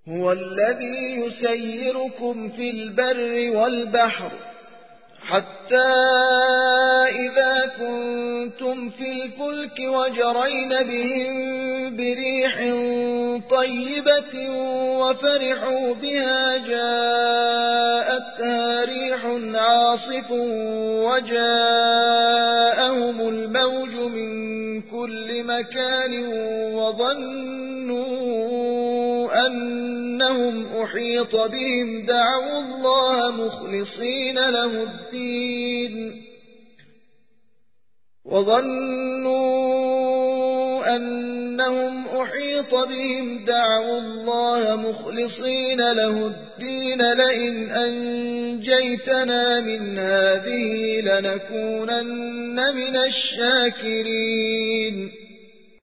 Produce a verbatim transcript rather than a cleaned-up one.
هو الذي يسيركم في البر والبحر حتى إذا كنتم في الفلك وجرين بهم بريح طيبة وفرحوا بها جاءتها ريح عاصف وجاءهم الموج من كل مكان وظنوا أنهم أحيط بهم دعوا الله مخلصين له الدين وظنوا أنهم أحيط بهم دعوا الله مخلصين له الدين لئن أنجيتنا من هذه لنكونن من الشاكرين